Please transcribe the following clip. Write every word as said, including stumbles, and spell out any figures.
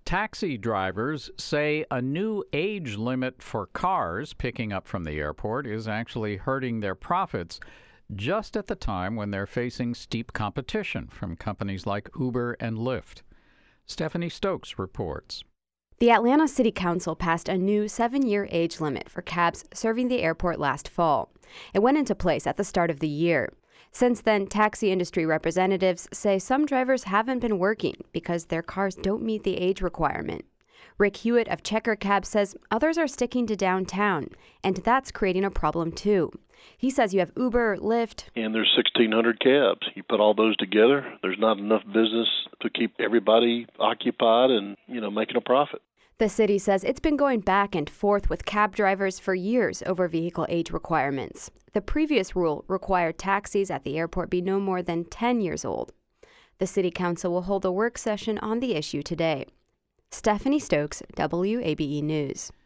Taxi drivers say a new age limit for cars picking up from the airport is actually hurting their profits just at the time when they're facing steep competition from companies like Uber and Lyft. Stephanie Stokes reports. The Atlanta City Council passed a new seven-year age limit for cabs serving the airport last fall. It went into place at the start of the year. Since then, taxi industry representatives say some drivers haven't been working because their cars don't meet the age requirement. Rick Hewitt of Checker Cab says others are sticking to downtown, and that's creating a problem too. He says you have Uber, Lyft, and there's sixteen hundred cabs. You put all those together, there's not enough business to keep everybody occupied and, you know, making a profit. The city says it's been going back and forth with cab drivers for years over vehicle age requirements. The previous rule required taxis at the airport be no more than ten years old. The city council will hold a work session on the issue today. Stephanie Stokes, W A B E News.